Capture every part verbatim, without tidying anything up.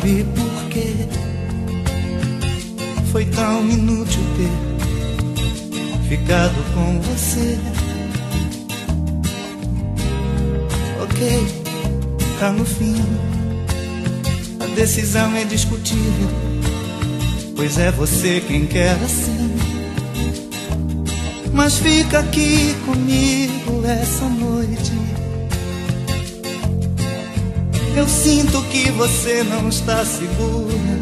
sabe por quê foi tão inútil ter ficado com você. Ok, tá no fim, a decisão é discutível, pois é você quem quer assim. Mas fica aqui comigo essa noite. Eu sinto que você não está segura.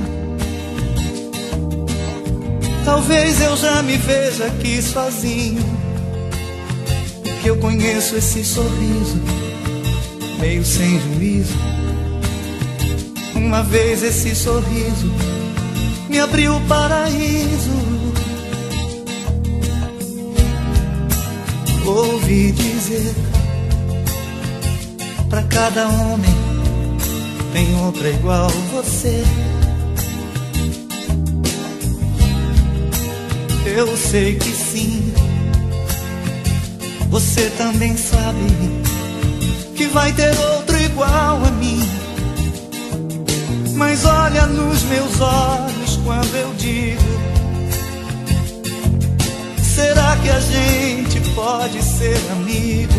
Talvez eu já me veja aqui sozinho, que eu conheço esse sorriso meio sem juízo. Uma vez esse sorriso me abriu o paraíso. Ouvi dizer, pra cada homem tem outra igual você. Eu sei que sim, você também sabe que vai ter outro igual a mim. Mas olha nos meus olhos quando eu digo: será que a gente pode ser amigo?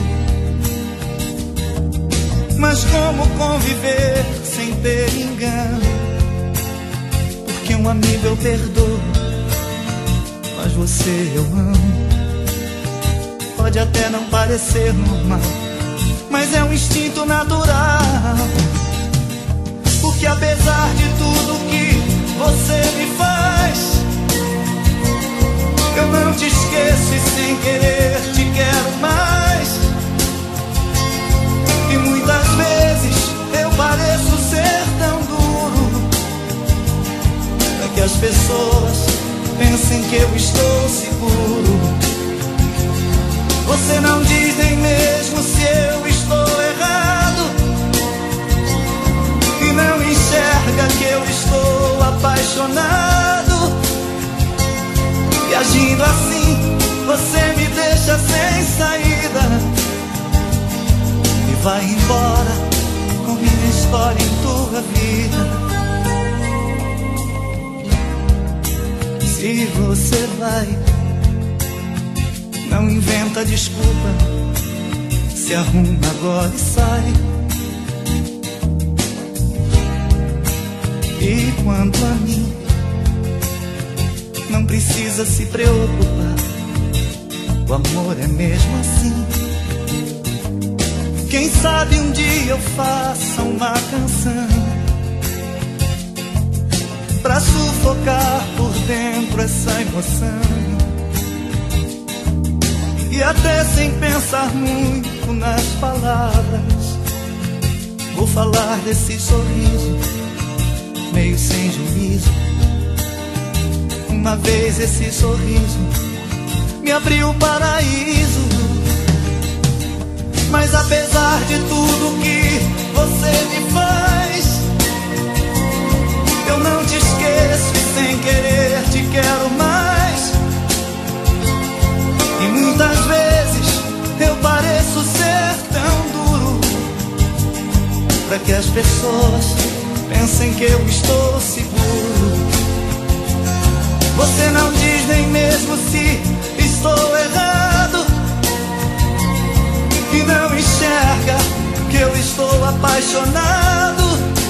Mas como conviver sem ter engano? Porque um amigo eu perdoo, mas você eu amo. Pode até não parecer normal, mas é um instinto natural. Porque apesar de tudo que você me faz, eu não te esqueço e sem querer te quero mais. E muitas vezes eu pareço ser tão duro, para que as pessoas pensem que eu estou seguro. Você não diz nem mesmo se eu estou errado, e não enxerga que eu estou apaixonado. E agindo assim, você me deixa sem saída e vai embora com minha história em tua vida. Se você vai, não inventa desculpa, se arruma agora e sai. E quanto a mim, não precisa se preocupar, o amor é mesmo assim. Quem sabe um dia eu faça uma canção pra sufocar por dentro essa emoção. E até sem pensar muito nas palavras, vou falar desse sorriso meio sem juízo. Uma vez esse sorriso me abriu o paraíso. Mas apesar de tudo que você me faz, eu não te esqueço e sem querer te quero mais. E muitas vezes eu pareço ser tão duro, para que as pessoas pensem que eu estou seguro. Você não diz nem mesmo se estou errado, e não enxerga que eu estou apaixonado.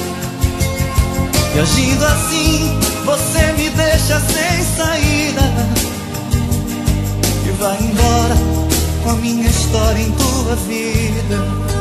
E agindo assim, você me deixa sem saída e vai embora com a minha história em tua vida.